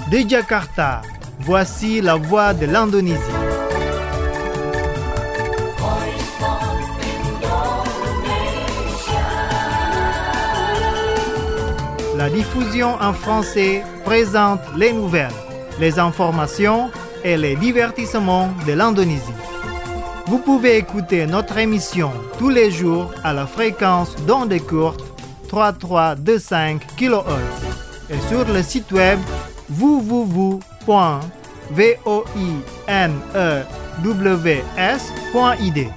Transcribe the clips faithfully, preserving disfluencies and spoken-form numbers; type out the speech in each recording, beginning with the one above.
De Jakarta, voici la voix de l'Indonésie. La diffusion en français présente les nouvelles, les informations et les divertissements de l'Indonésie. Vous pouvez écouter notre émission tous les jours à la fréquence d'ondes courtes trente-trois vingt-cinq kilohertz et sur le site web w w w point voinews point i d.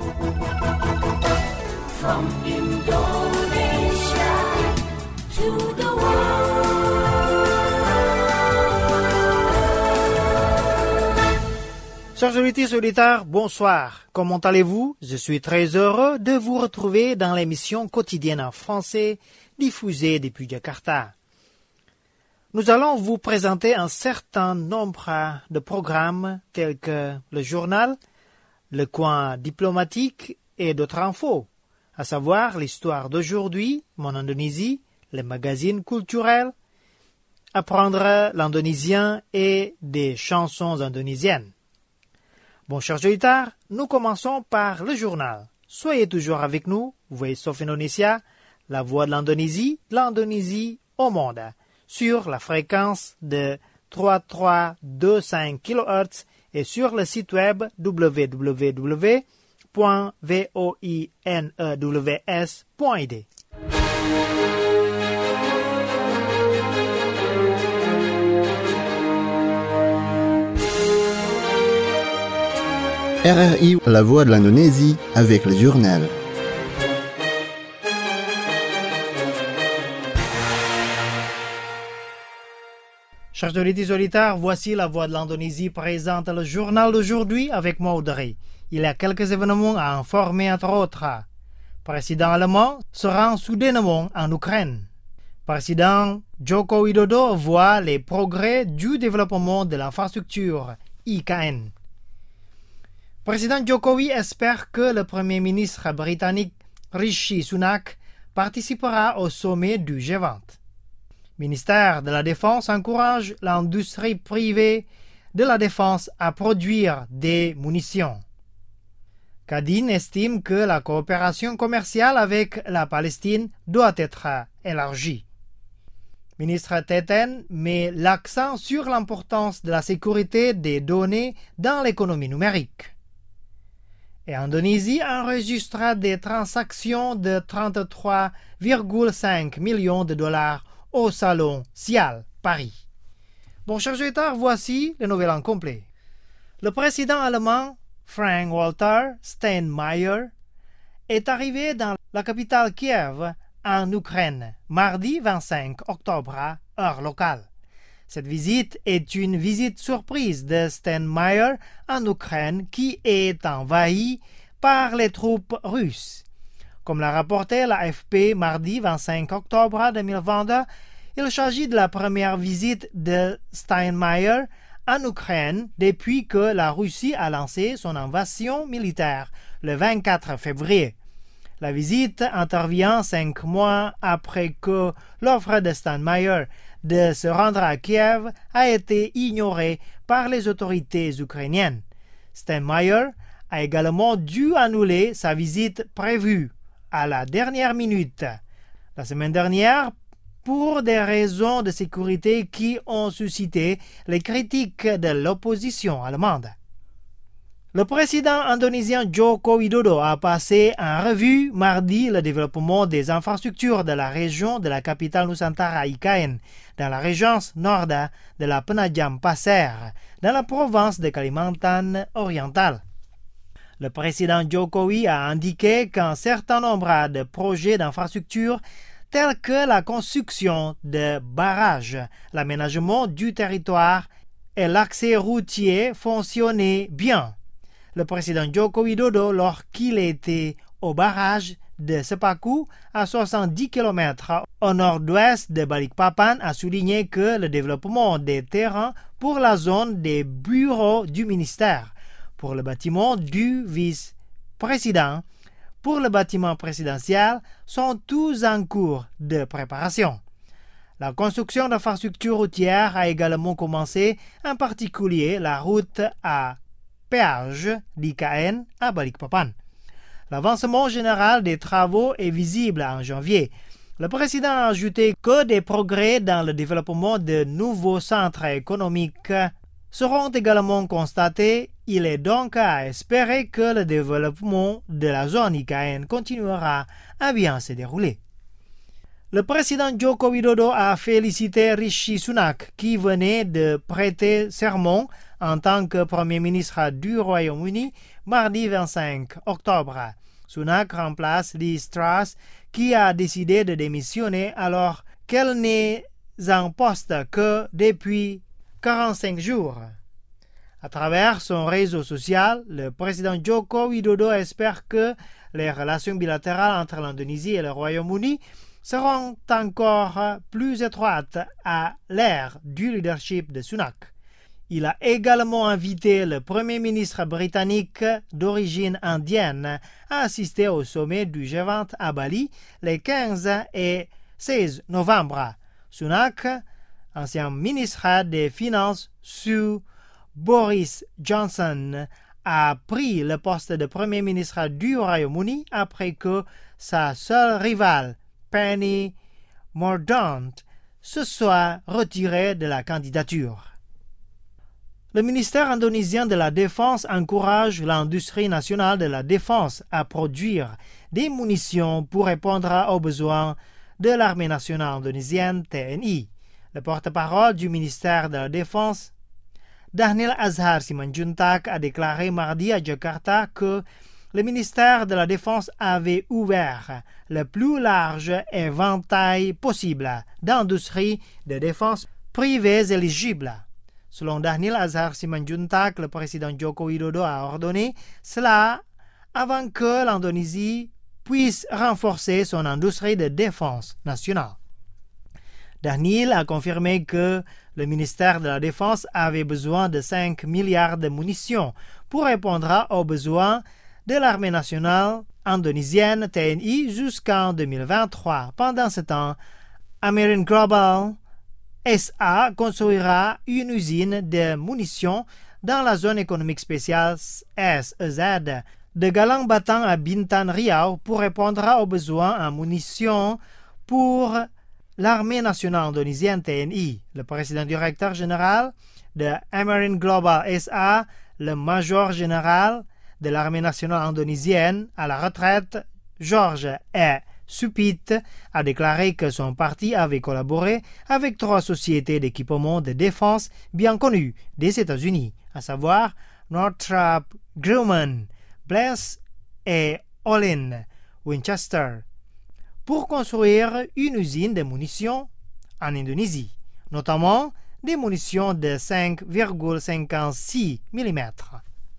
From Indonesia to the Chers auditeurs et auditeurs, bonsoir. Comment allez-vous? Je suis très heureux de vous retrouver dans l'émission quotidienne en français diffusée depuis Jakarta. Nous allons vous présenter un certain nombre de programmes tels que le journal, le coin diplomatique et d'autres infos, à savoir l'histoire d'aujourd'hui, mon Indonésie, les magazines culturels, apprendre l'indonésien et des chansons indonésiennes. Bon, chers auditeurs, nous commençons par le journal. Soyez toujours avec nous, Voice of Indonesia, la voix de l'Indonésie, l'Indonésie au monde, sur la fréquence de trente-trois vingt-cinq kilohertz et sur le site web w w w point voinews point i d. R R I, la voix de l'Indonésie, avec le journal. Chers auditeurs et auditeurs, voici la voix de l'Indonésie présente le journal d'aujourd'hui avec moi Audrey. Il y a quelques événements à informer entre autres. Président allemand se rend soudainement en Ukraine. Président Joko Widodo voit les progrès du développement de l'infrastructure I K N. Président Jokowi espère que le Premier ministre britannique Rishi Sunak participera au sommet du G vingt. Ministère de la Défense encourage l'industrie privée de la défense à produire des munitions. Kadin estime que la coopération commerciale avec la Palestine doit être élargie. Ministre Teten met l'accent sur l'importance de la sécurité des données dans l'économie numérique. Et Indonésie enregistre des transactions de trente-trois virgule cinq millions de dollars au Salon Sial, Paris. Bon, chers auditeurs, voici les nouvelles en complet. Le président allemand Frank-Walter Steinmeier est arrivé dans la capitale Kiev, en Ukraine, mardi vingt-cinq octobre, heure locale. Cette visite est une visite surprise de Steinmeier en Ukraine qui est envahie par les troupes russes. Comme l'a rapporté la A F P mardi vingt-cinq octobre deux mille vingt-deux, il s'agit de la première visite de Steinmeier en Ukraine depuis que la Russie a lancé son invasion militaire le vingt-quatre février. La visite intervient cinq mois après que l'offre de Steinmeier de se rendre à Kiev a été ignorée par les autorités ukrainiennes. Steinmeier a également dû annuler sa visite prévue à la dernière minute la semaine dernière pour des raisons de sécurité qui ont suscité les critiques de l'opposition allemande. Le président indonésien Joko Widodo a passé en revue mardi le développement des infrastructures de la région de la capitale Nusantara I K N, dans la région nord de la Penajam Pasir, dans la province de Kalimantan orientale. Le président Jokowi a indiqué qu'un certain nombre de projets d'infrastructures tels que la construction de barrages, l'aménagement du territoire et l'accès routier fonctionnaient bien. Le président Joko Widodo, lorsqu'il était au barrage de Sepaku, à soixante-dix kilomètres au nord-ouest de Balikpapan, a souligné que le développement des terrains pour la zone des bureaux du ministère, pour le bâtiment du vice-président, pour le bâtiment présidentiel, sont tous en cours de préparation. La construction d'infrastructures routières a également commencé, en particulier la route à péage d'I K N à Balikpapan. L'avancement général des travaux est visible en janvier. Le président a ajouté que des progrès dans le développement de nouveaux centres économiques seront également constatés. Il est donc à espérer que le développement de la zone I K N continuera à bien se dérouler. Le président Joko Widodo a félicité Rishi Sunak qui venait de prêter serment en tant que Premier ministre du Royaume-Uni mardi vingt-cinq octobre. Sunak remplace Liz Truss qui a décidé de démissionner alors qu'elle n'est en poste que depuis quarante-cinq jours. À travers son réseau social, le président Joko Widodo espère que les relations bilatérales entre l'Indonésie et le Royaume-Uni seront encore plus étroites à l'ère du leadership de Sunak. Il a également invité le Premier ministre britannique d'origine indienne à assister au sommet du G vingt à Bali les quinze et seize novembre. Sunak, ancien ministre des Finances sous Boris Johnson, a pris le poste de Premier ministre du Royaume-Uni après que sa seule rivale, Penny Mordaunt, se soit retirée de la candidature. Le ministère indonésien de la Défense encourage l'industrie nationale de la défense à produire des munitions pour répondre aux besoins de l'armée nationale indonésienne T N I. Le porte-parole du ministère de la Défense, Dhanil Azhar Simanjuntak, a déclaré mardi à Jakarta que le ministère de la Défense avait ouvert le plus large éventail possible d'industries de défense privées éligibles. Selon Dhanil Azhar Simanjuntak, le président Joko Widodo a ordonné cela avant que l'Indonésie puisse renforcer son industrie de défense nationale. Dhanil a confirmé que le ministère de la Défense avait besoin de cinq milliards de munitions pour répondre aux besoins de l'armée nationale indonésienne T N I jusqu'en deux mille vingt-trois. Pendant ce temps, American Global S A construira une usine de munitions dans la zone économique spéciale S E Z de Galang Batang à Bintan Riau pour répondre aux besoins en munitions pour l'armée nationale indonésienne T N I. Le président directeur général de American Global S A, le major général de l'armée nationale indonésienne à la retraite, George E. Supit, a déclaré que son parti avait collaboré avec trois sociétés d'équipement de défense bien connues des États-Unis, à savoir Northrop Grumman, Bless et Olin Winchester, pour construire une usine de munitions en Indonésie, notamment des munitions de cinq virgule cinquante-six millimètres.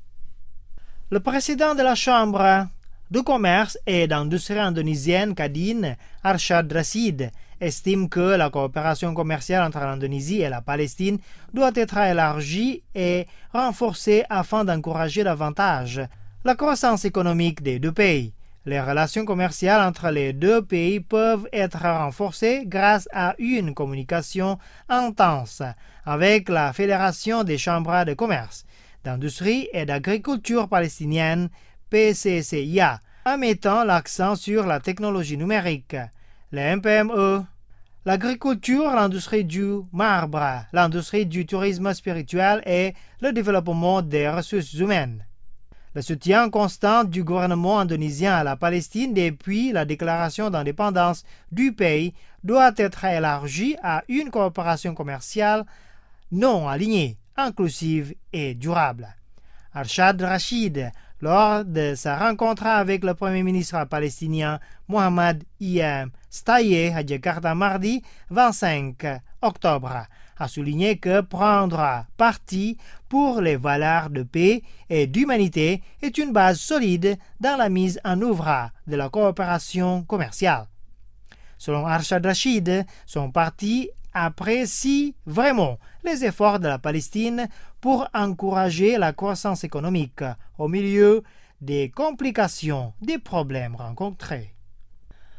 Le président de la Chambre de commerce et d'industrie indonésienne Kadin, Arshad Rashid, estime que la coopération commerciale entre l'Indonésie et la Palestine doit être élargie et renforcée afin d'encourager davantage la croissance économique des deux pays. Les relations commerciales entre les deux pays peuvent être renforcées grâce à une communication intense avec la Fédération des chambres de commerce, d'industrie et d'agriculture palestinienne P C C I A, en mettant l'accent sur la technologie numérique, les M P M E, l'agriculture, l'industrie du marbre, l'industrie du tourisme spirituel et le développement des ressources humaines. Le soutien constant du gouvernement indonésien à la Palestine depuis la déclaration d'indépendance du pays doit être élargi à une coopération commerciale non alignée, inclusive et durable. Arshad Rashid, lors de sa rencontre avec le Premier ministre palestinien Mohamed Iyam Staye à Jakarta mardi vingt-cinq octobre, a souligné que prendre parti pour les valeurs de paix et d'humanité est une base solide dans la mise en œuvre de la coopération commerciale. Selon Arshad Rashid, son parti apprécie vraiment les efforts de la Palestine pour encourager la croissance économique au milieu des complications des problèmes rencontrés.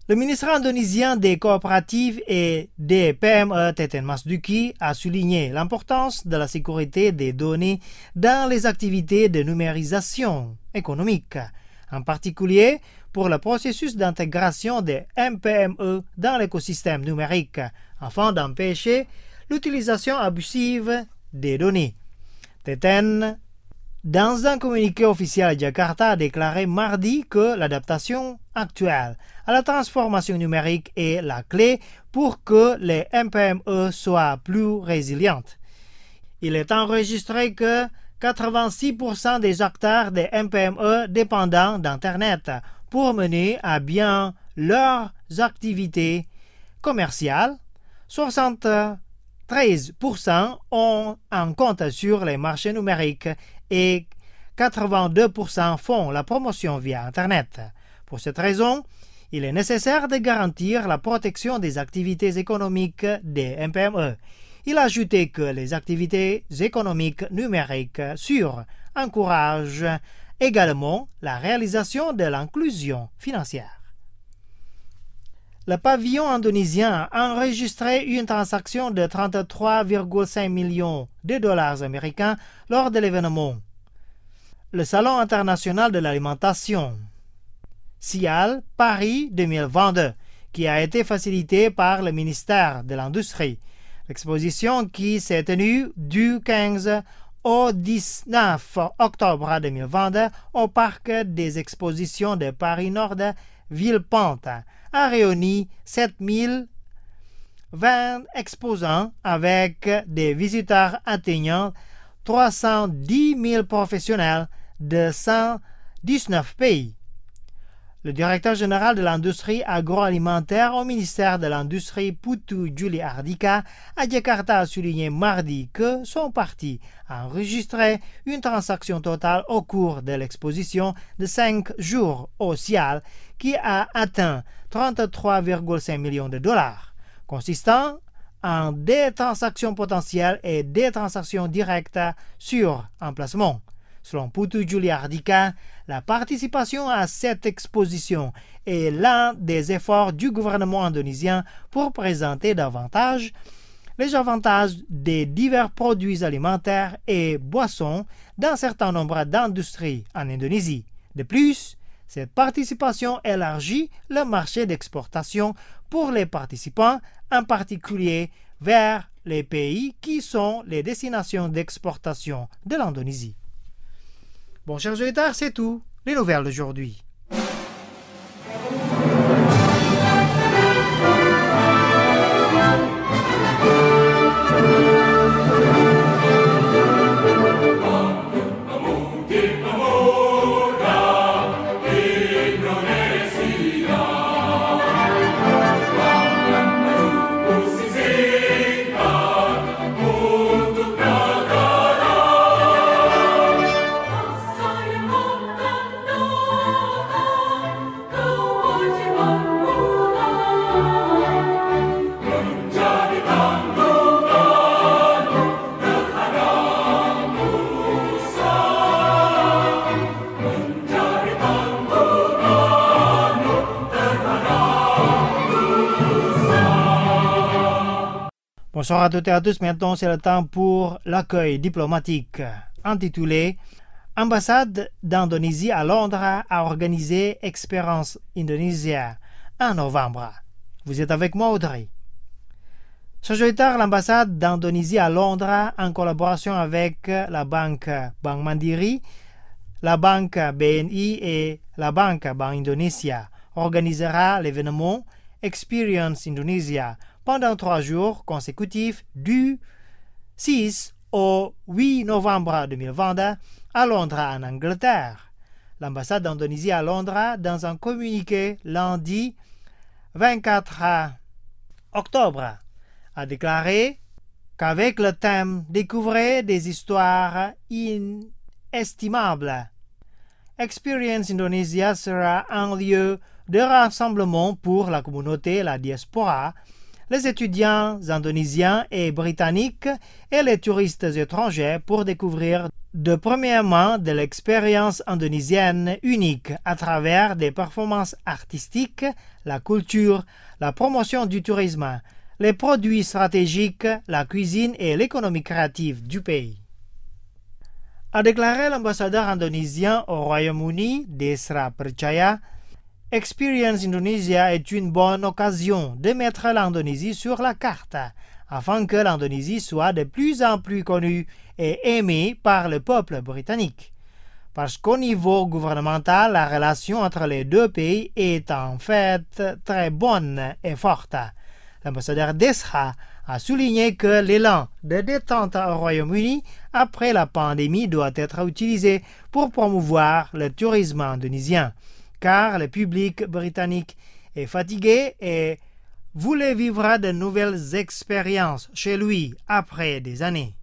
Le ministre indonésien des coopératives et des P M E, Teten Mas Duki, a souligné l'importance de la sécurité des données dans les activités de numérisation économique, en particulier pour le processus d'intégration des M P M E dans l'écosystème numérique, afin d'empêcher l'utilisation abusive des données. Teten, dans un communiqué officiel à Jakarta, a déclaré mardi que l'adaptation actuelle à la transformation numérique est la clé pour que les M P M E soient plus résilientes. Il est enregistré que quatre-vingt-six pour cent des acteurs des M P M E dépendants d'Internet pour mener à bien leurs activités commerciales, soixante-treize pour cent ont un compte sur les marchés numériques et quatre-vingt-deux pour cent font la promotion via Internet. Pour cette raison, il est nécessaire de garantir la protection des activités économiques des M P M E. Il a ajouté que les activités économiques numériques sûres encouragent également la réalisation de l'inclusion financière. Le pavillon indonésien a enregistré une transaction de trente-trois virgule cinq millions de dollars américains lors de l'événement. Le Salon international de l'alimentation, SIAL Paris deux mille vingt-deux, qui a été facilité par le ministère de l'Industrie. L'exposition qui s'est tenue du quinze au dix-neuf octobre deux mille vingt-deux au parc des expositions de Paris-Nord Villepinte a réuni sept mille vingt exposants avec des visiteurs atteignant trois cent dix mille professionnels de cent dix-neuf pays. Le directeur général de l'industrie agroalimentaire au ministère de l'Industrie, Putu Juli Ardika, à Jakarta a souligné mardi que son parti a enregistré une transaction totale au cours de l'exposition de cinq jours au SIAL qui a atteint trente-trois virgule cinq millions de dollars, consistant en des transactions potentielles et des transactions directes sur emplacement. Selon Putu Juli Ardika, la participation à cette exposition est l'un des efforts du gouvernement indonésien pour présenter davantage les avantages des divers produits alimentaires et boissons d'un certain nombre d'industries en Indonésie. De plus, cette participation élargit le marché d'exportation pour les participants, en particulier vers les pays qui sont les destinations d'exportation de l'Indonésie. Bon, chers auditeurs, c'est tout. Les nouvelles d'aujourd'hui. Bonsoir à toutes et à tous. Maintenant, c'est le temps pour l'accueil diplomatique intitulé « Ambassade d'Indonésie à Londres a organisé Expérience Indonésia en novembre ». Vous êtes avec moi, Audrey. Ce jeudi, l'ambassade d'Indonésie à Londres, en collaboration avec la banque Bank Mandiri, la banque B N I et la banque Bank Indonesia, organisera l'événement Experience Indonesia pendant trois jours consécutifs du six au huit novembre deux mille vingt à Londres, en Angleterre. L'ambassade d'Indonésie à Londres, dans un communiqué lundi vingt-quatre octobre, a déclaré qu'avec le thème « Découvrez des histoires inestimables », Experience Indonesia sera un lieu de rassemblement pour la communauté et la diaspora, les étudiants indonésiens et britanniques et les touristes étrangers pour découvrir de premièrement de l'expérience indonésienne unique à travers des performances artistiques, la culture, la promotion du tourisme, les produits stratégiques, la cuisine et l'économie créative du pays. A déclaré l'ambassadeur indonésien au Royaume-Uni, Desra Percaya, Experience Indonesia est une bonne occasion de mettre l'Indonésie sur la carte, afin que l'Indonésie soit de plus en plus connue et aimée par le peuple britannique. Parce qu'au niveau gouvernemental, la relation entre les deux pays est en fait très bonne et forte. L'ambassadeur Desra a souligné que l'élan de détente au Royaume-Uni après la pandémie doit être utilisé pour promouvoir le tourisme indonésien, car le public britannique est fatigué et voulait vivre de nouvelles expériences chez lui après des années.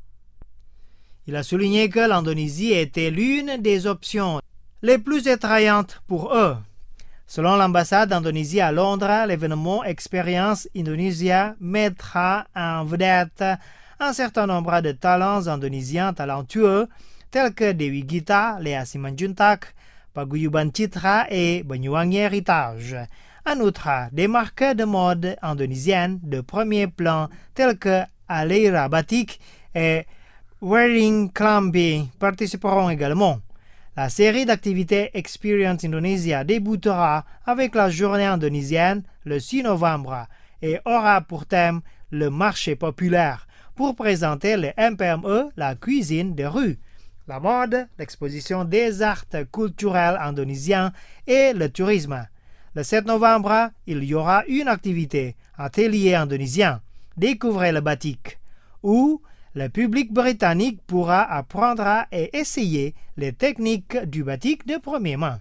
Il a souligné que l'Indonésie était l'une des options les plus attrayantes pour eux. Selon l'ambassade d'Indonésie à Londres, l'événement Experience Indonesia mettra en vedette un certain nombre de talents indonésiens talentueux tels que Dewi Gita, Lea Simanjuntak, Paguyuban Citra et Banyuwangi Heritage. En outre, des marques de mode indonésiennes de premier plan telles que Aleira Batik et Wearing Klambi participeront également. La série d'activités Experience Indonesia débutera avec la journée indonésienne le six novembre et aura pour thème le marché populaire pour présenter le M P M E, la cuisine de rue, la mode, l'exposition des arts culturels indonésiens et le tourisme. Le sept novembre, il y aura une activité, atelier indonésien, découvrez le batik, où le public britannique pourra apprendre et essayer les techniques du batik de première main.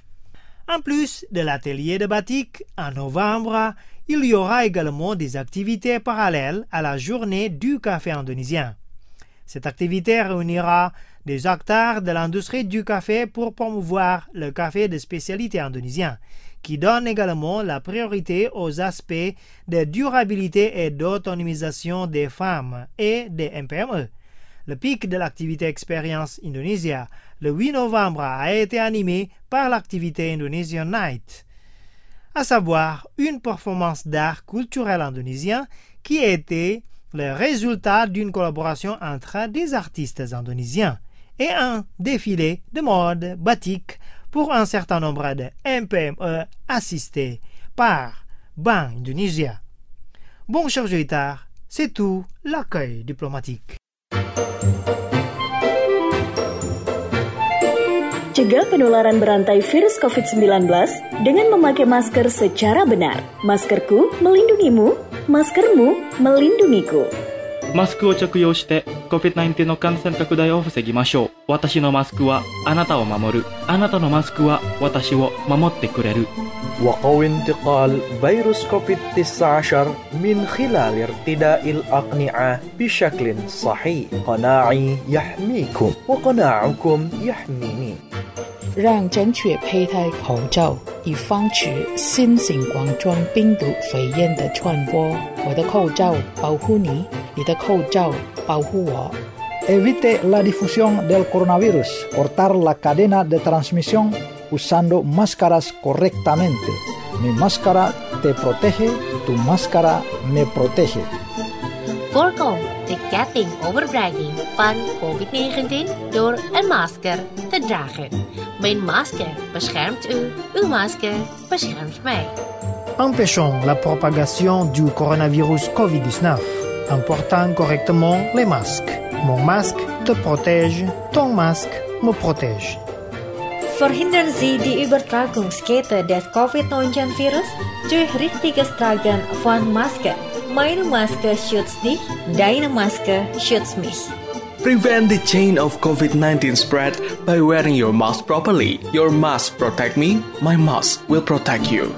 En plus de l'atelier de batik, en novembre, il y aura également des activités parallèles à la journée du café indonésien. Cette activité réunira des acteurs de l'industrie du café pour promouvoir le café de spécialité indonésien, qui donne également la priorité aux aspects de durabilité et d'autonomisation des femmes et des M P M E. Le pic de l'activité Experience Indonesia, le huit novembre, a été animé par l'activité Indonesian Night, à savoir une performance d'art culturel indonésien qui était le résultat d'une collaboration entre des artistes indonésiens et un défilé de mode batik pour un certain nombre de M P M E assistés par Bank Indonesia. Bon, chers auditeurs, c'est tout l'accueil diplomatique. Cegah penularan berantai virus covid sembilan belas dengan memakai masker secara benar. Maskerku melindungimu, maskermu melindungiku. マスクを着用して コビッドナインティーン の感染拡大を防ぎましょう。私のマスクはあなたを守る。あなたのマスクは私を守ってくれる。 وقوي انتقال فيروس كوفيد تسعة عشر من خلال ارتداء الأقنعة بشكل صحيح. قناعي يحميكم وقناعكم يحميني. 让正确佩戴口罩，以防止新型冠状病毒肺炎的传播。我的口罩保护你，你的口罩保护我。 Evite la difusión del coronavirus. Cortar la cadena de transmisión usando máscaras correctamente. Mi máscara te protege, tu máscara me protege. Voorkom de ketting overbregging van covid negentien door een masker te dragen. Mijn masker beschermt u, uw masker beschermt mij. Empêchons la propagation du coronavirus covid dix-neuf en portant correctement les masques. Mon masque te protège, ton masque me protège. Verhindern Sie die Übertragungskette des covid neunzehn Virus durch richtiges Tragen von Maske. Meine Maske schützt dich, deine Maske schützt mich. Prevent the chain of covid nineteen spread by wearing your mask properly. Your mask protect me, my mask will protect you.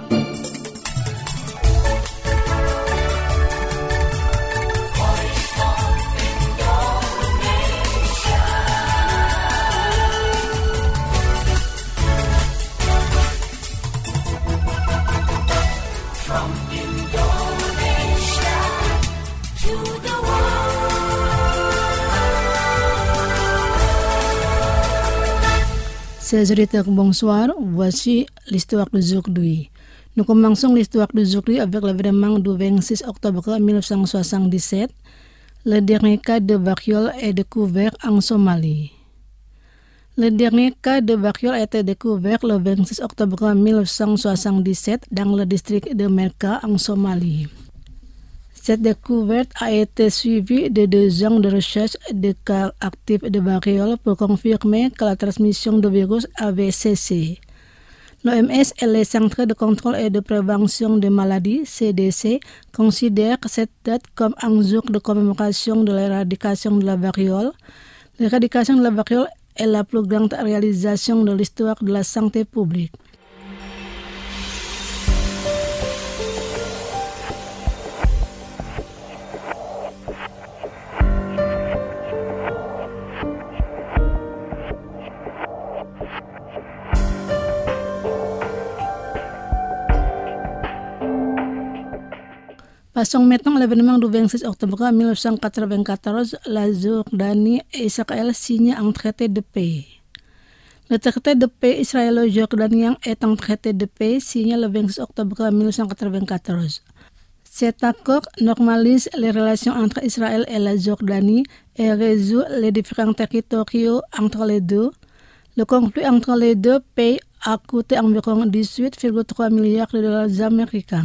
Chers auditeurs, bonsoir. Voici l'histoire d'aujourd'hui. Nous commençons l'histoire d'aujourd'hui avec l'événement du vingt-six octobre mille neuf cent soixante-dix-sept. Le dernier cas de variole est découvert en Somalie. Le dernier cas de variole a été découvert le vingt-six octobre mille neuf cent soixante-dix-sept dans le district de Merka en Somalie. Cette découverte a été suivie de deux ans de recherche de cas actifs de variole pour confirmer que la transmission du virus avait cessé. L'O M S et les Centres de contrôle et de prévention des maladies, C D C, considèrent cette date comme un jour de commémoration de l'éradication de la variole. L'éradication de la variole est la plus grande réalisation de l'histoire de la santé publique. Passons maintenant à l'événement du vingt-six octobre mille neuf cent quatre-vingt-quatorze, la Jordanie et Israël signent un traité de paix. Le traité de paix israélo-jordanien est un traité de paix signé le vingt-six octobre mille neuf cent quatre-vingt-quatorze. Cet accord normalise les relations entre Israël et la Jordanie et résout les différents territoriaux entre les deux. Le conflit entre les deux pays a coûté environ dix-huit virgule trois milliards de dollars américains.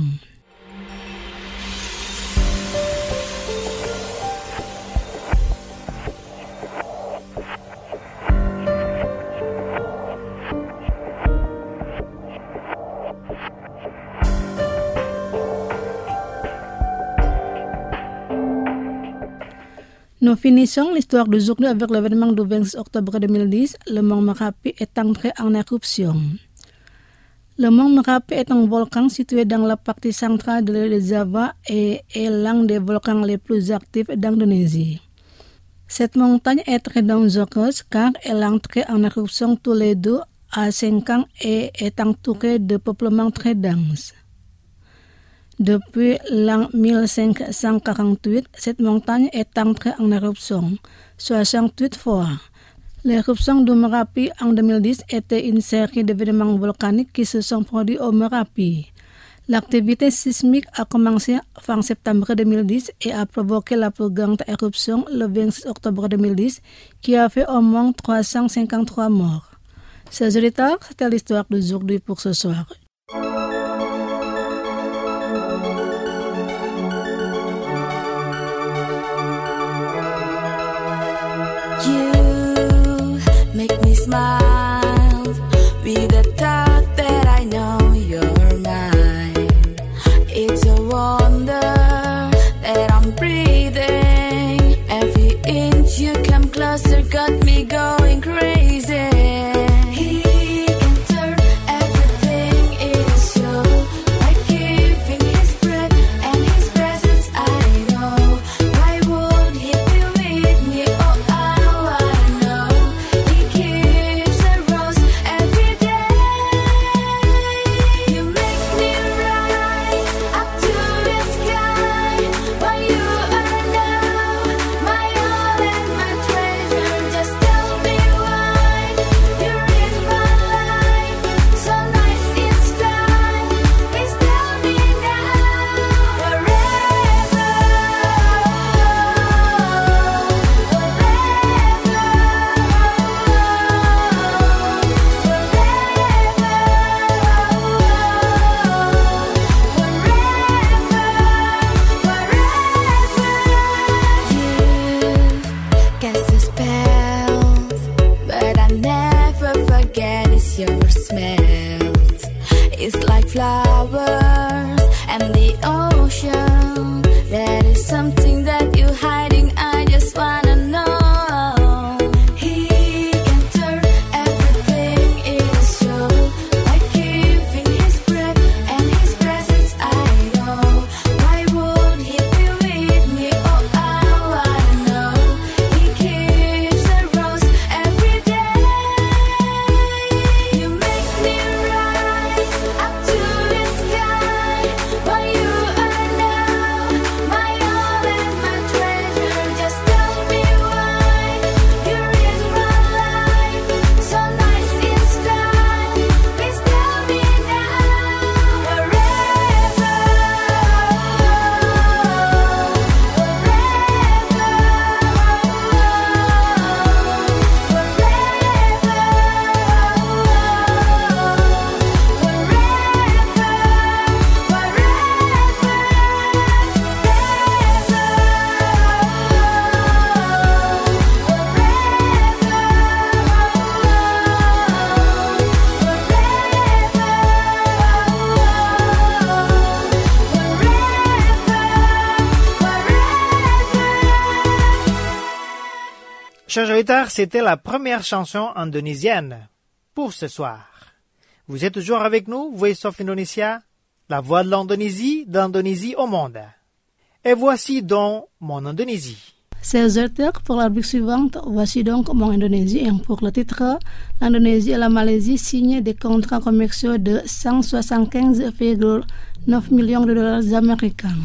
Nous finissons l'histoire d'aujourd'hui avec l'événement du vingt-six octobre deux mille dix. Le mont Merapi est entré en éruption. Le mont Merapi est un volcan situé dans la partie centrale de l'île de Java et est l'un des volcans les plus actifs d'Indonésie. Cette montagne est très dangereuse car elle entre en éruption tous les deux à cinq ans et est entourée de peuplements très denses. Depuis l'an mille cinq cent quarante-huit, cette montagne est entrée en éruption soixante-huit fois. L'éruption du Merapi en deux mille dix était une série d'événements volcaniques qui se sont produits au Merapi. L'activité sismique a commencé fin septembre deux mille dix et a provoqué la plus grande éruption le vingt-six octobre deux mille dix qui a fait au moins trois cent cinquante-trois morts. Chers auditeurs, c'était l'histoire d'aujourd'hui pour ce soir. Smile with the thought that I know you're mine. It's a wonder that I'm breathing. Every inch you come closer got me going crazy. He can turn everything into show by giving his breath and his presence. I know. Why would he be with me? Oh, I wanna know. Flowers and the ocean. That is something that you're hiding. I just wanna know. He can turn everything into show by giving his breath and his presence. I know. Why would he be with me? Oh, I wanna know. He gives a rose every day. You make me rise up to the sky. While you are Chers auditeurs, c'était la première chanson indonésienne pour ce soir. Vous êtes toujours avec nous, Voice of Indonesia, la voix de l'Indonésie, d'Indonésie au monde. Et voici donc mon Indonésie. Chers auditeurs, pour la rubrique suivante, voici donc mon Indonésie et pour le titre, l'Indonésie et la Malaisie signent des contrats commerciaux de cent soixante-quinze virgule neuf millions de dollars américains.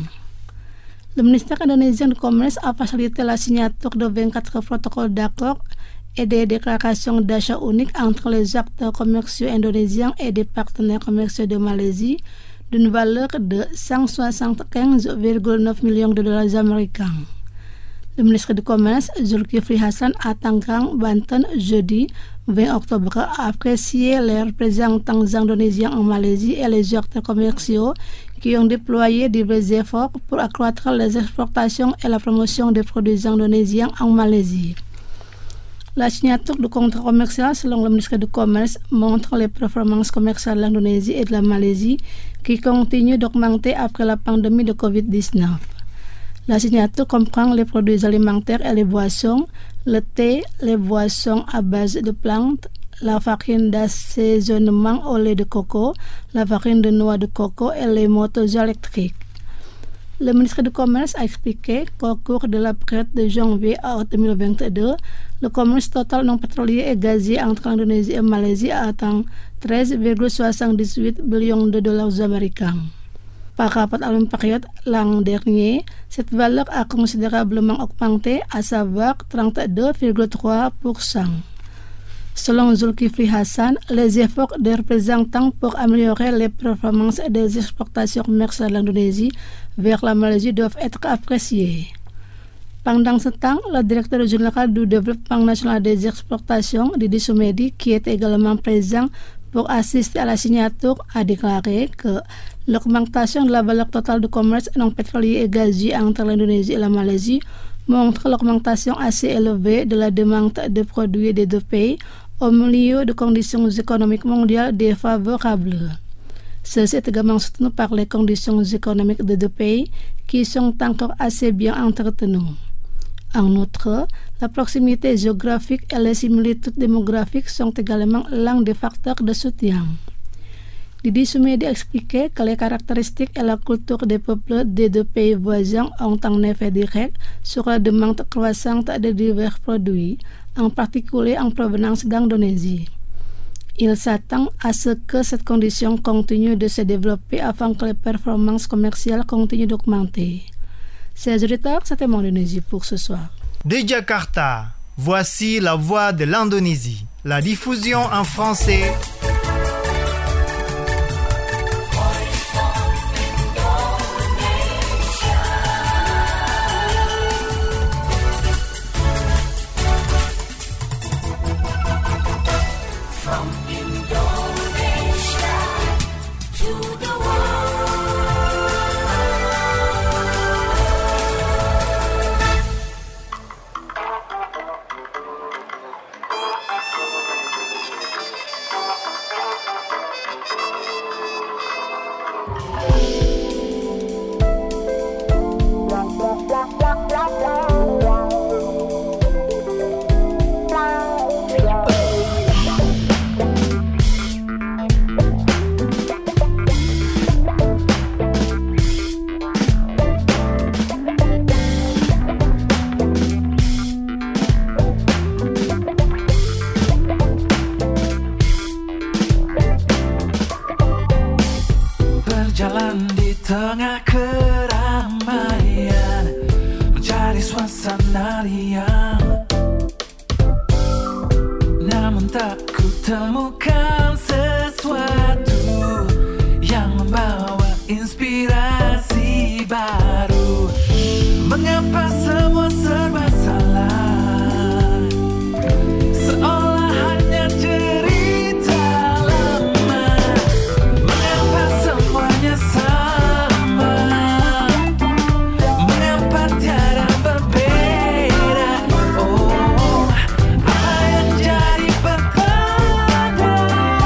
Le ministère indonésien du Commerce a facilité la signature de vingt-quatre protocoles d'accord et des déclarations d'achat uniques entre les acteurs commerciaux indonésiens et des partenaires commerciaux de Malaisie d'une valeur de cent soixante-quinze virgule neuf millions de dollars américains. Le ministre du Commerce, Zulkifli Hasan, à Tangerang, Banten, jeudi vingt octobre, a apprécié les représentants indonésiens en Malaisie et les acteurs commerciaux qui ont déployé divers efforts pour accroître les exportations et la promotion des produits indonésiens en Malaisie. La signature du contrat commercial, selon le ministre du Commerce, montre les performances commerciales de l'Indonésie et de la Malaisie qui continuent d'augmenter après la pandémie de covid dix-neuf. La signature comprend les produits alimentaires et les boissons, le thé, les boissons à base de plantes, la farine d'assaisonnement au lait de coco, la farine de noix de coco et les motos électriques. Le ministre du Commerce a expliqué qu'au cours de la période de janvier à août deux mille vingt-deux, le commerce total non pétrolier et gazier entre l'Indonésie et Malaisie atteint treize virgule soixante-dix-huit millions de dollars américains. Par rapport à la même période l'an dernier, cette valeur a considérablement augmenté, à savoir trente-deux virgule trois pour cent. Selon Zulkifli Hasan, les efforts des représentants pour améliorer les performances des exportations commerciales de l'Indonésie vers la Malaisie doivent être appréciés. Pendant ce temps, le directeur général du développement national des exportations, Didi Sumedi, qui est également présent pour assister à la signature, a déclaré que l'augmentation de la valeur totale du commerce non pétrolier et gazier entre l'Indonésie et la Malaisie montre l'augmentation assez élevée de la demande de produits des deux pays au milieu de conditions économiques mondiales défavorables. Ceci est également soutenu par les conditions économiques des deux pays qui sont encore assez bien entretenues. En outre, la proximité géographique et les similitudes démographiques sont également l'un des facteurs de soutien. Didi Sumedi a expliqué que les caractéristiques et la culture des peuples des deux pays voisins ont un effet direct sur la demande croissante de divers produits, en particulier en provenance d'Indonésie. Il s'attend à ce que cette condition continue de se développer afin que les performances commerciales continuent d'augmenter. Chers auditeurs, c'était mon Indonésie pour ce soir. De Jakarta, voici la voix de l'Indonésie. La diffusion en français. Berjalan di tengah keramaian, mencari suasana riang, namun tak ku temukan sesuatu yang membawa inspirasi baru. Mengapa semua serba salah, seolah hanya cerita lama. Mengapa semuanya sama, mengapa tiada berbeda. Oh, apa yang jadi berbeda.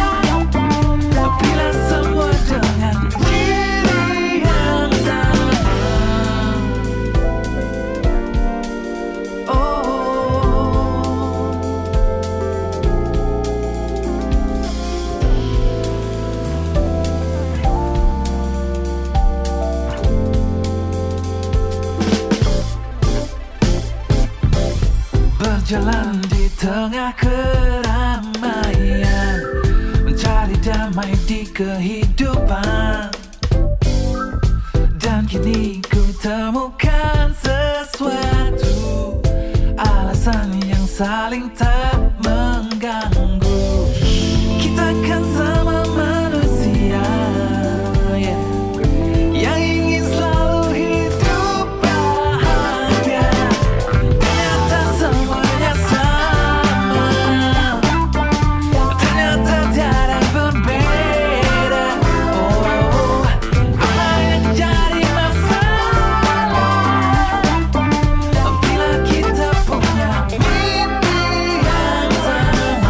berjalan di tengah keramaian, mencari damai di kehidupan. Dan kini ku temukan sesuatu, alasan yang saling tak mengganggu. Kita kan sama manusia, yeah, yang ingin selalu hidup bahagia. Ternyata semuanya sama, ternyata tiada berbeda. Oh, apa yang jadi masalah bila kita punya mimpi yang sama.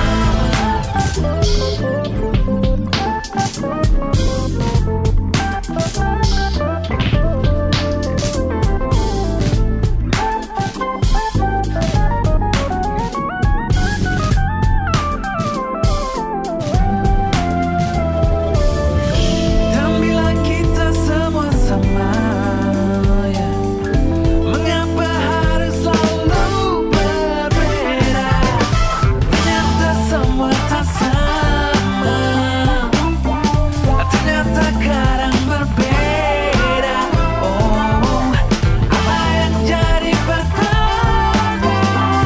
Dan bila kita semua sama, ya, mengapa harus selalu berbeda? Ternyata semua tak sama, ternyata kadang berbeda. Oh, apa yang jadi pertanda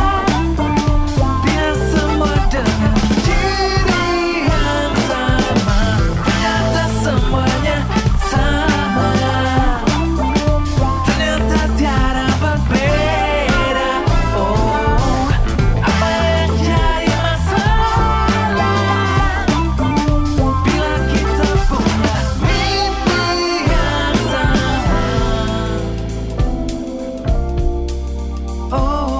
bila semua dengan diri yang sama? Ternyata semuanya sama, ternyata tiada berbeda. Oh, apa yang jadi masalah bila kita punya mimpi yang sama? Oh.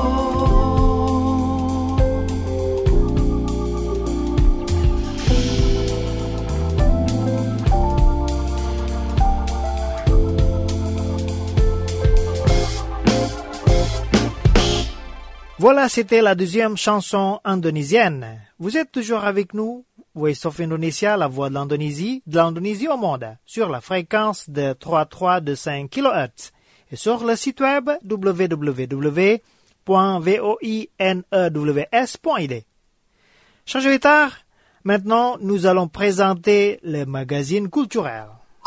Voilà, c'était la deuxième chanson indonésienne. Vous êtes toujours avec nous, Voice of Indonesia, la voix de l'Indonésie, de l'Indonésie au monde, sur la fréquence de trois virgule trois deux cinq kilohertz et sur le site web w w w point voinews point i d. Chers auditeurs, maintenant nous allons présenter le magazine culturel.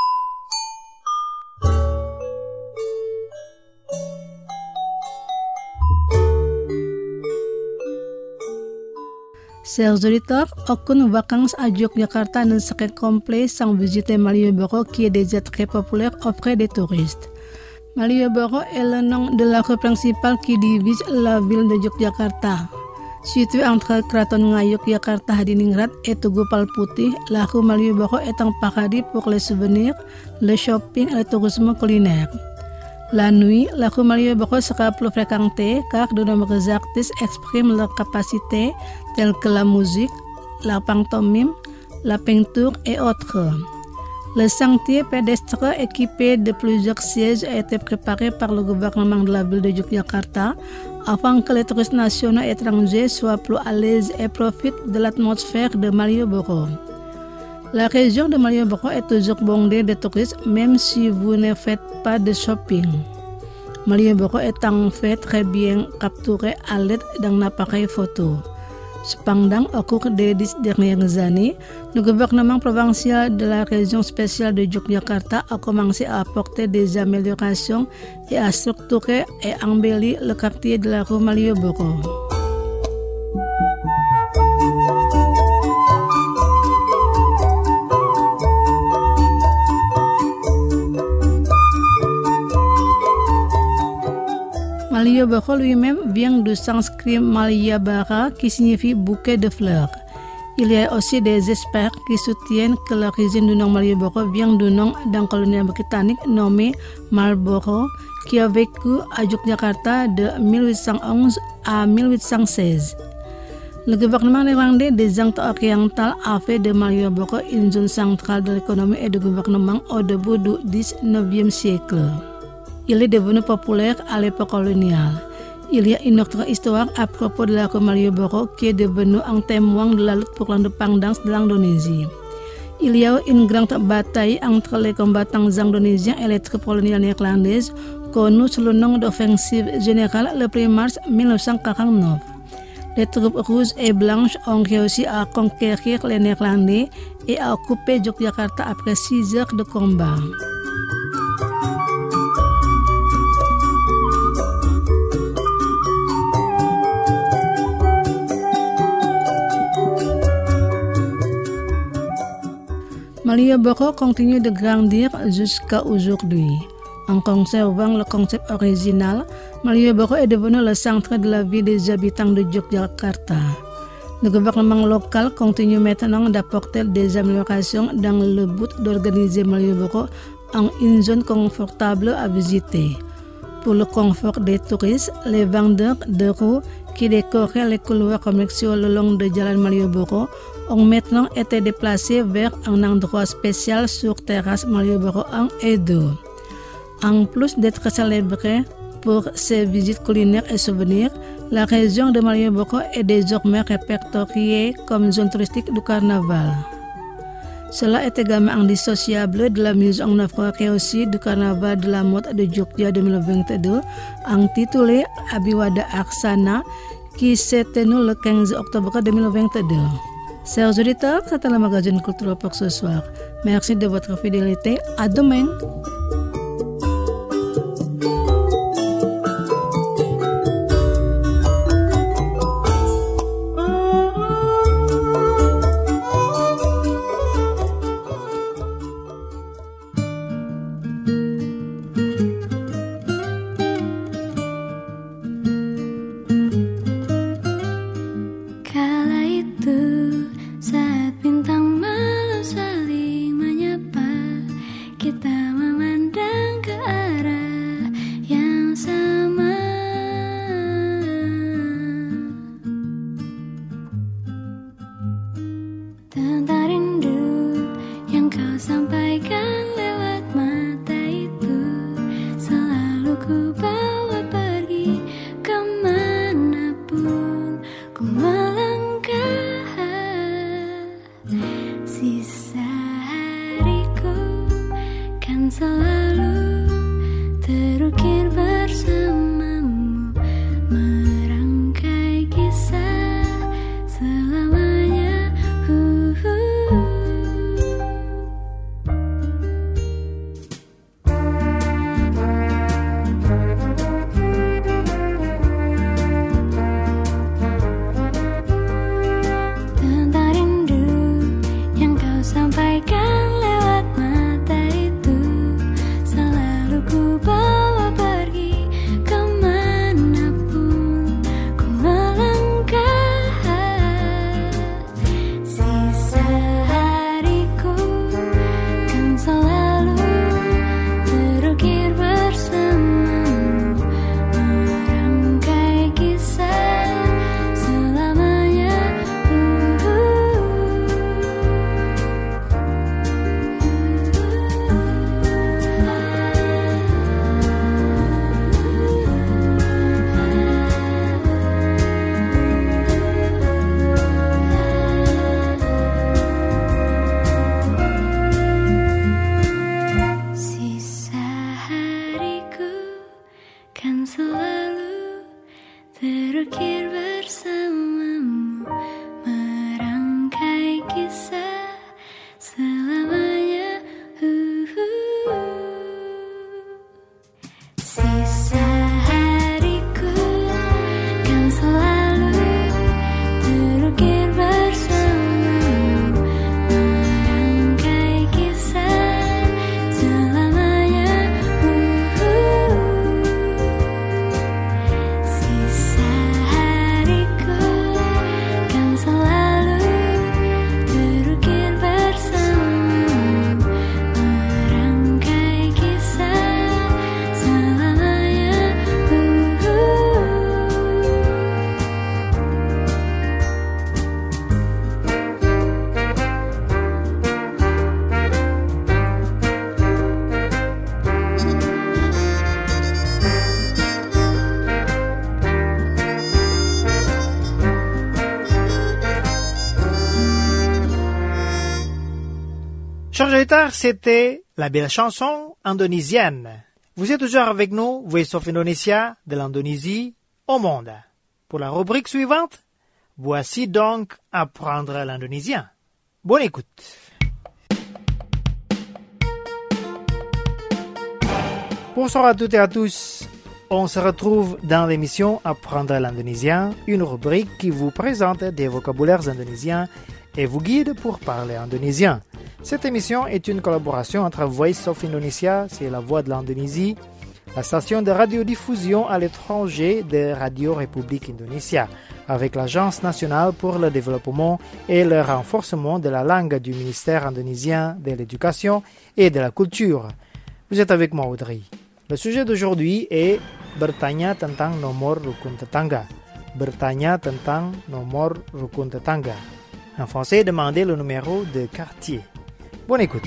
Chers auditeurs, aucune vacances à Yogyakarta ne serait complète sans visiter Malioboro qui est déjà très populaire auprès des touristes. Malioboro est le nom de la rue principale qui divise la ville de Yogyakarta. Située entre Kraton Ngayok Yogyakarta Hadiningrat et Tugu Palputih, la rue Malioboro est un paradis pour les souvenirs, le shopping et le tourisme culinaire. La nuit, la rue Malioboro sera plus fréquentée car de nombreux artistes expriment leurs capacités telles que la musique, la pantomime, la peinture et autres. Le sentier pédestre équipé de plusieurs sièges a été préparé par le gouvernement de la ville de Yogyakarta afin que les touristes nationaux et étrangers soient plus à l'aise et profitent de l'atmosphère de Malioboro. La région de Malioboro est toujours bondée de touristes même si vous ne faites pas de shopping. Malioboro est en fait très bien capturé à l'aide d'un appareil photo. Cependant, au cours des dix dernières années, le gouvernement provincial de la région spéciale de Yogyakarta a commencé à apporter des améliorations et à structurer et embellir le quartier de la rue Malioboro. Malioboro lui-même vient du sanskrit Malyabara qui signifie bouquet de fleurs. Il y a aussi des experts qui soutiennent que l'origine du nom Malioboro vient du nom d'un colonel britannique nommé Marlborough qui a vécu à Yogyakarta de mille huit cent onze à mille huit cent seize. Le gouvernement néerlandais des Indes orientales a fait de Malioboro une zone centrale de l'économie et du gouvernement au début du dix-neuvième siècle. Il est devenu populaire à l'époque coloniale. Il y a une autre histoire à propos de la rue Malioboro qui est devenue un témoin de la lutte pour l'indépendance de l'Indonésie. Il y a eu une grande bataille entre les combattants indonésiens et les troupes coloniales néerlandaises, connue sous le nom d'offensive générale le premier mars mille neuf cent quarante-neuf. les troupes rouges et blanches ont réussi à conquérir les Néerlandais et à occuper Yogyakarta après six heures de combat. Malioboro continue de grandir jusqu'à aujourd'hui. En conservant le concept original, Malioboro est devenu le centre de la vie des habitants de Yogyakarta. Le gouvernement local continue maintenant d'apporter des améliorations dans le but d'organiser Malioboro en une zone confortable à visiter. Pour le confort des touristes, les vendeurs de roues qui décoraient les couloirs commerciaux le long de Jalan Malioboro ont maintenant été déplacés vers un endroit spécial sur terrasse Malioboro un et deux. En plus d'être célébrée pour ses visites culinaires et souvenirs, la région de Malioboro est désormais répertoriée comme zone touristique du carnaval. Cela est également indissociable de la mise en œuvre réussie du carnaval de la mode de Jogja deux mille vingt-deux, intitulé Abiwada Aksana, qui s'est tenu le quinze octobre deux mille vingt-deux. Chers auditeurs, c'était le magazine culturel pour ce soir. Merci de votre fidélité. À demain. Chers auditeurs, c'était la belle chanson indonésienne. Vous êtes toujours avec nous, Voice of Indonesia, de l'Indonésie au monde. Pour la rubrique suivante, Voici donc apprendre l'indonésien. Bonne écoute. Bonsoir à toutes et à tous. On se retrouve dans l'émission Apprendre l'indonésien, une rubrique qui vous présente des vocabulaires indonésiens et vous guide pour parler indonésien. Cette émission est une collaboration entre Voice of Indonesia, c'est la voix de l'Indonésie, la station de radiodiffusion à l'étranger de Radio République Indonésia, avec l'Agence nationale pour le développement et le renforcement de la langue du ministère indonésien de l'Éducation et de la Culture. Vous êtes avec moi, Audrey. Le sujet d'aujourd'hui est bertanya tentang nomor rukun tetangga. Bertanya tentang nomor rukun tetangga. En français, demander le numéro de quartier. Bonne écoute.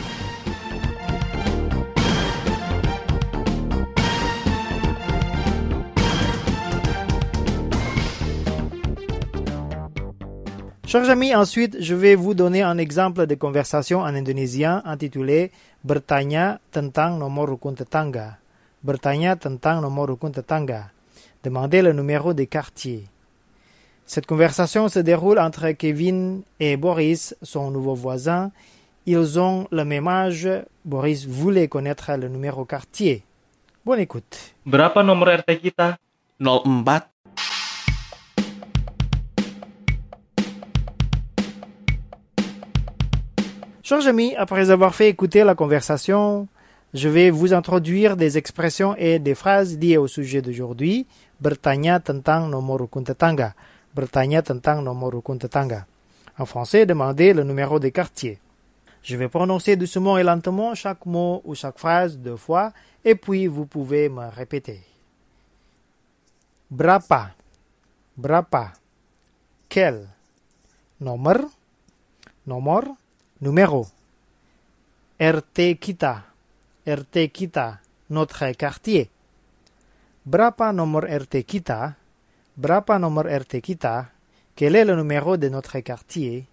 Chers amis, ensuite, je vais vous donner un exemple de conversation en indonésien intitulé Bertanya tentang nomor rukun tetangga. Bertanya tentang nomor rukun tetangga. Demander le numéro de quartier. Cette conversation se déroule entre Kevin et Boris, son nouveau voisin. Ils ont le même âge. Boris voulait connaître le numéro quartier. Bonne écoute. Berapa nomor R T kita? nol empat. Chers amis, après avoir fait écouter la conversation, je vais vous introduire des expressions et des phrases liées au sujet d'aujourd'hui. Bertanya tentang nomor rukun tetangga. Bertanya tentang nomor rukun tetangga. En français, demander le numéro des quartiers. Je vais prononcer doucement et lentement chaque mot ou chaque phrase deux fois, et puis vous pouvez me répéter. Berapa? Berapa? Quel? Nomor? Nomor? Numéro. R T kita. R T kita. Notre quartier. Berapa nomor R T kita? Berapa nomor R T kita? Quel est le numéro de notre quartier?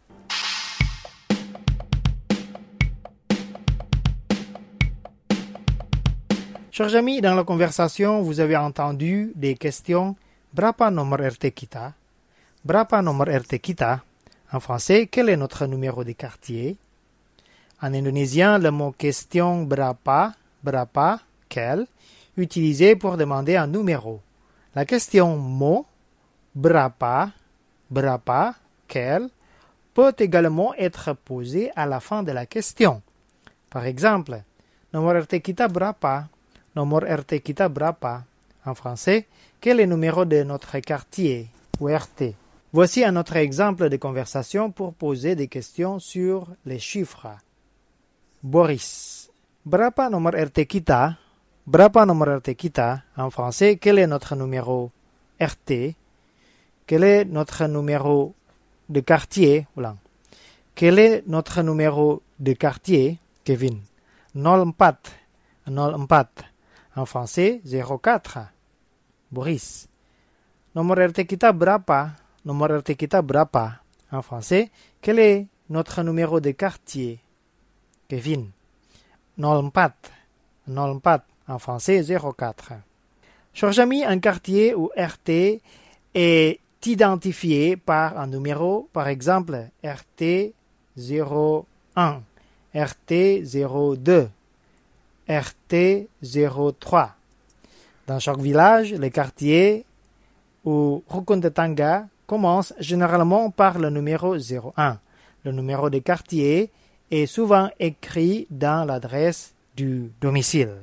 Chers amis, dans la conversation, vous avez entendu des questions. Berapa nomor R T kita? Berapa nomor R T kita? En français, quel est notre numéro de quartier? En indonésien, le mot question berapa, berapa, quel, utilisé pour demander un numéro. La question mot, berapa, berapa, quel, peut également être posée à la fin de la question. Par exemple, nomor R T kita berapa? Nomor R T kita berapa? En français, quel est le numéro de notre quartier ou R T? Voici un autre exemple de conversation pour poser des questions sur les chiffres. Boris. Berapa nomor R T kita? Berapa nomor R T kita? En français, quel est notre numéro R T? Quel est notre numéro de quartier? Ulang. Quel est notre numéro de quartier? Kevin. nol empat. nol empat. En français, zéro quatre. Boris. Nomor R T kita berapa? Nomor R T kita berapa? En français, quel est notre numéro de quartier? Kevin. nol empat. nol empat. En français, zéro quatre. Chers amis, un quartier ou R T est identifié par un numéro, par exemple R T zéro un, R T zéro deux, R T zéro trois. Dans chaque village, le quartier ou rukun tetangga commence généralement par le numéro zéro un. Le numéro de quartier est souvent écrit dans l'adresse du domicile.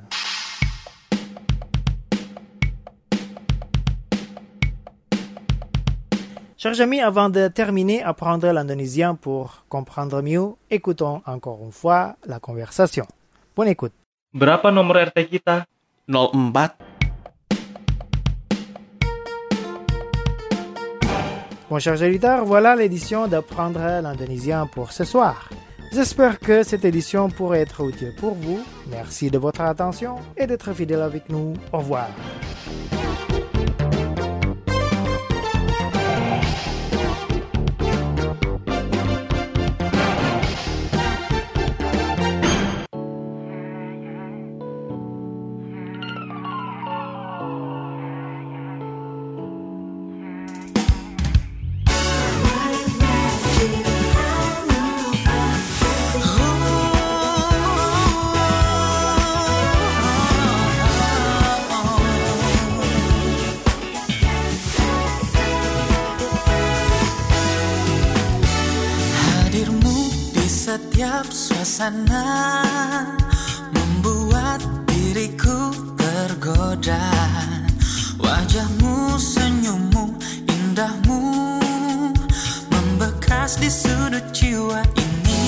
Chers amis, avant de terminer apprendre l'indonésien pour comprendre mieux, écoutons encore une fois la conversation. Bonne écoute. Berapa nomor R T kita? nol empat. Bon, chers auditeurs, voilà l'édition d'apprendre l'indonésien pour ce soir. J'espère que cette édition pourrait être utile pour vous. Merci de votre attention et d'être fidèle avec nous. Au revoir. setiap suasana membuat diriku tergoda. Wajahmu, senyummu, indahmu membekas di sudut jiwa ini.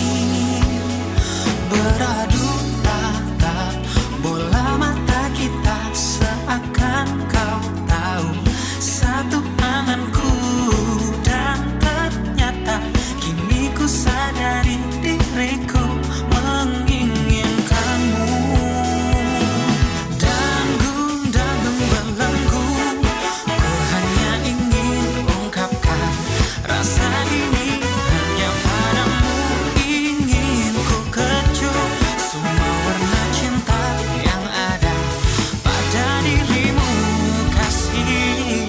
Beradu tatap bola mata kita, seakan kau tahu satu anganku. Dan ternyata kini ku sadari diriku menginginkanmu. Dan gundah membelenggu, ku hanya ingin ungkapkan rasa ini hanya padamu. Ingin ku kecup semua warna cinta yang ada pada dirimu, kasih.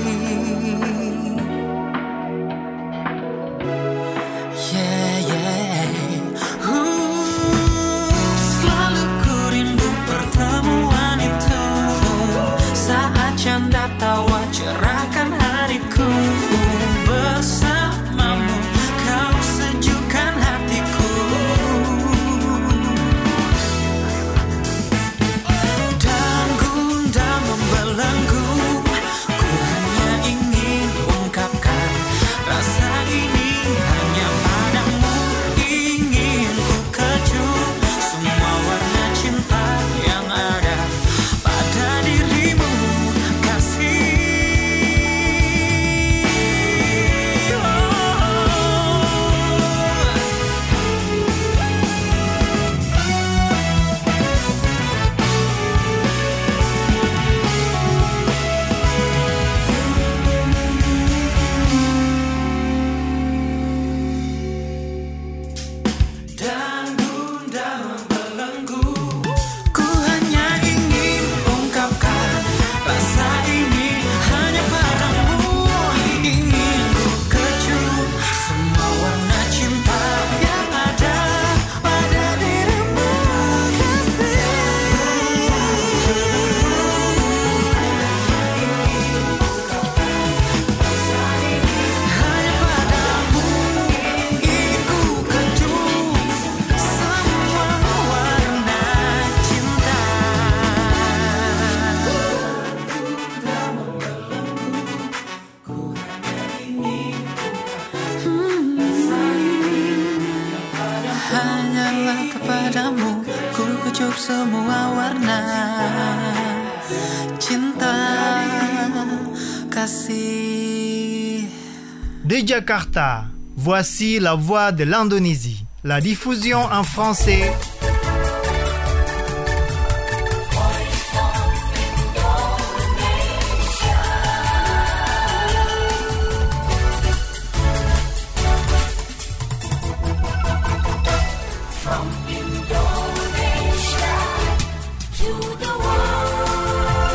Yeah, yeah. Uh, selalu ku rindu pertemuan itu, saat canda tawa cerahkan hariku. Bersamamu kau sejukkan hatiku. Dan gundah membelenggu, ku hanya ingin ungkapkan rasa ini hanya padamu. Ingin ku kecup semua warna cinta yang ada pada dirimu, kasih. Dan gundah membelenggu, ku hanya ingin ungkapkan rasa ini hanya padamu. Ingin ku kecup semua warna cinta yang ada pada dirimu, kasih. Hanya padamu ingin ku kecup semua warna cinta. Hanyalah kepadamu ku kecup semua warna cinta, kasih. De Jakarta, voici la voix de l'Indonésie. La diffusion en français. From Indonesia to the world.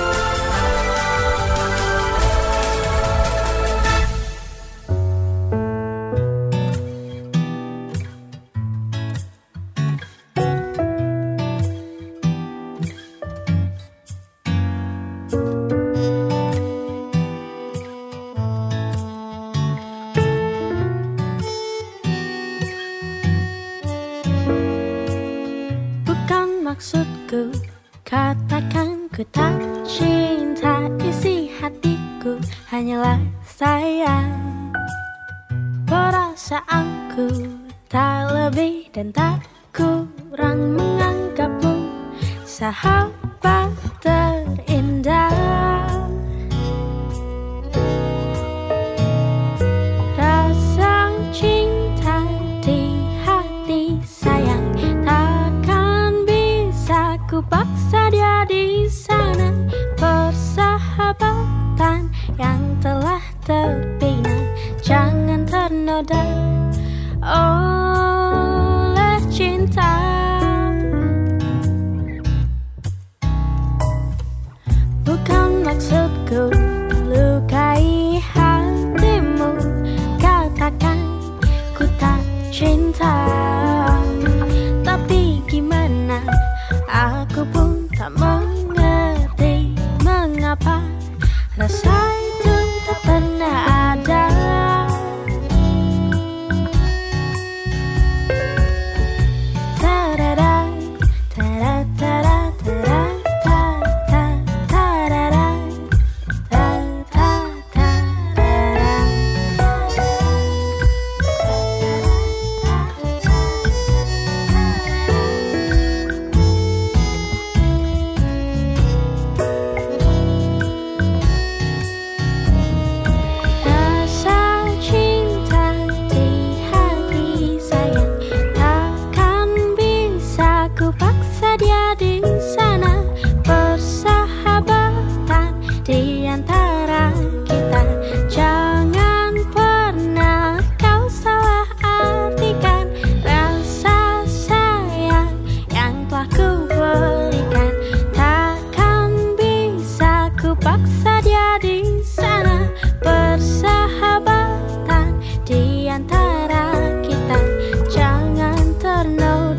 Bukan maksudku katakan ku tak cinta, isi hatiku hanyalah sayang. Perasaanku tak lebih dan tak kurang menganggapmu sahabat terindah. Rasa cinta di hati sayang takkan bisa ku paksa dia di sana. Persahabatan yang telah terbina jangan ternoda oleh cinta. Bukan maksudku lukai hatimu, katakan ku tak cinta. Tapi gimana, aku pun tak mengerti mengapa rasa itu tak pernah ada.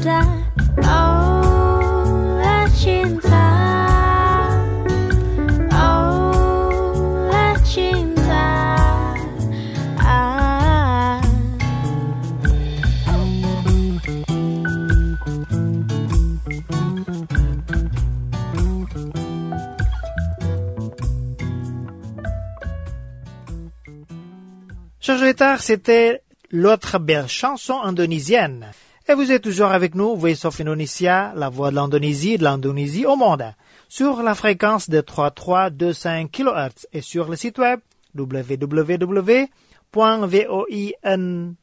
ada. Oh, la cinta. Oh, la cinta. Ah. Chers auditeurs, c'était l'autre belle chanson indonésienne. Et vous êtes toujours avec nous, Voice of Indonesia, la voix de l'Indonésie et de l'Indonésie au monde, sur la fréquence de trois mille trois cent vingt-cinq kilohertz et sur le site web w w w point voinews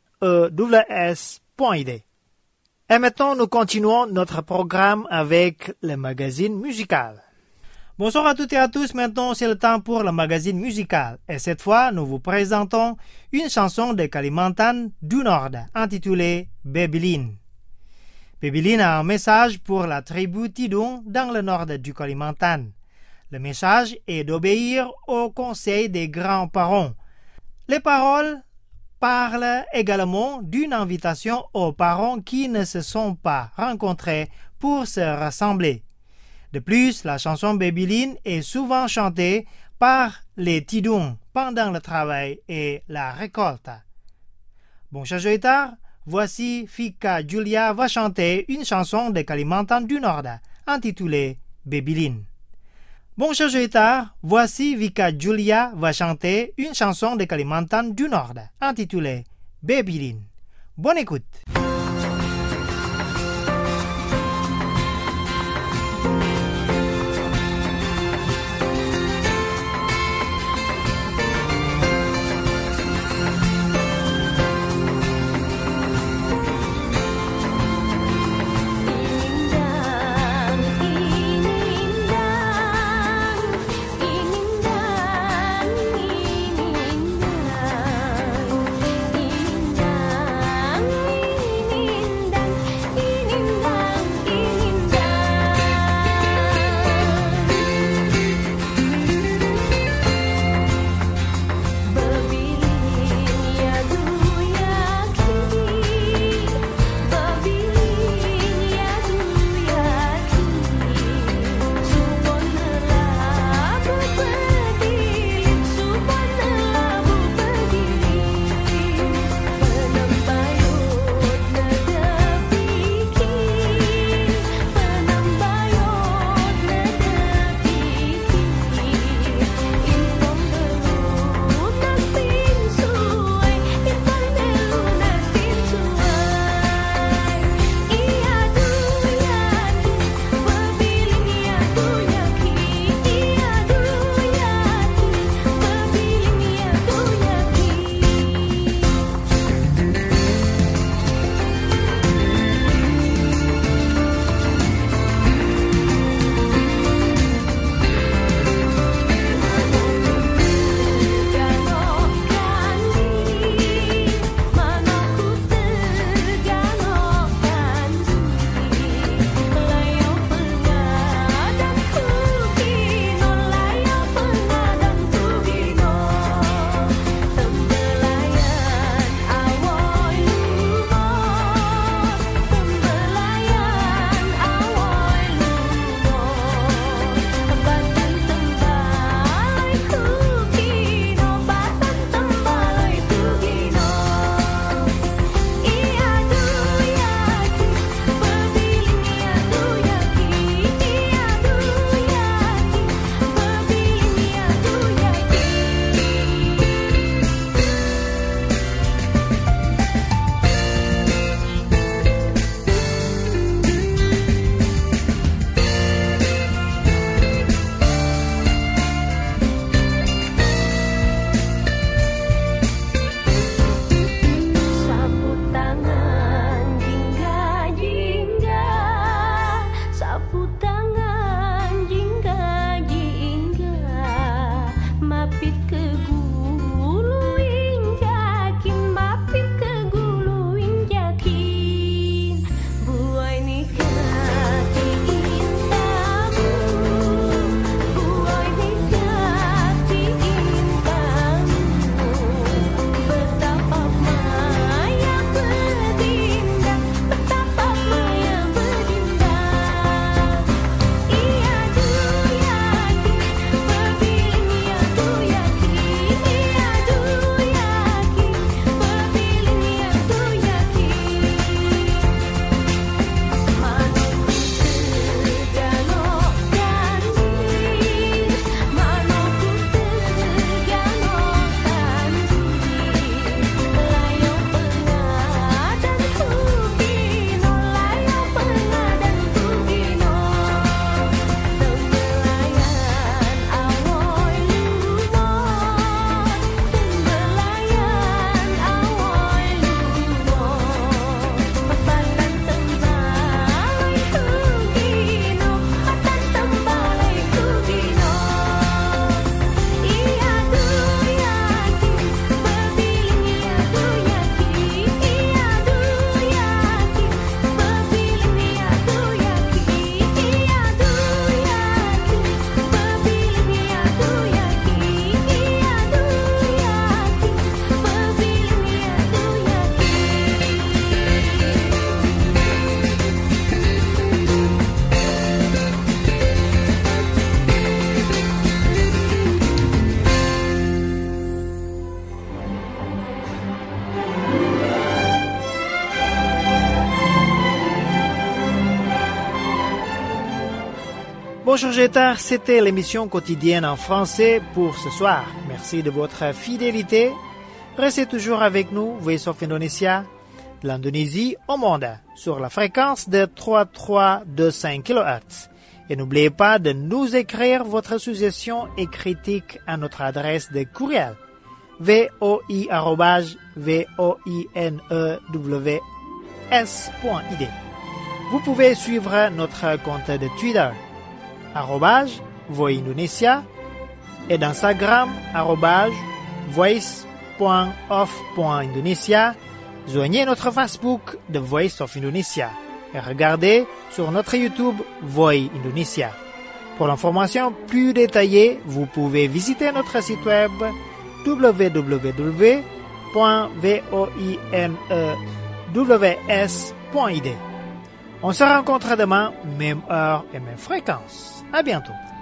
point i d. Et maintenant, nous continuons notre programme avec le magazine musical. Bonsoir à toutes et à tous, maintenant c'est le temps pour le magazine musical. Et cette fois, nous vous présentons une chanson de Kalimantan du Nord intitulée Bebilin. Bebilin a un message pour la tribu Tidung dans le nord du Kalimantan. Le message est d'obéir aux conseils des grands-parents. Les paroles parlent également d'une invitation aux parents qui ne se sont pas rencontrés pour se rassembler. De plus, la chanson Bebilin est souvent chantée par les Tidung pendant le travail et la récolte. Bon, chers auditeurs, voici Fika Julia va chanter une chanson de Kalimantan du Nord intitulée Bebilin. Bon, chers auditeurs, voici Vika Julia va chanter une chanson de Kalimantan du Nord intitulée Bebilin. Bonne écoute. Indah, Bonjour Jetar, c'était l'émission quotidienne en français pour ce soir. Merci de votre fidélité. Restez toujours avec nous, Voice of Indonesia, de l'Indonésie au monde, sur la fréquence de trois mille trois cent vingt-cinq kilohertz. Et n'oubliez pas de nous écrire votre suggestion et critique à notre adresse de courriel voi arobase voinews point i d. Vous pouvez suivre notre compte de Twitter arobase Voix Indonesia et d'Instagram arobase voice point of point indonesia. Joignez notre Facebook The Voice of Indonesia et regardez sur notre YouTube Voix Indonesia. Pour l'information plus détaillée, vous pouvez visiter notre site web w w w point voinews point i d. On se rencontre demain, même heure et même fréquence. À bientôt.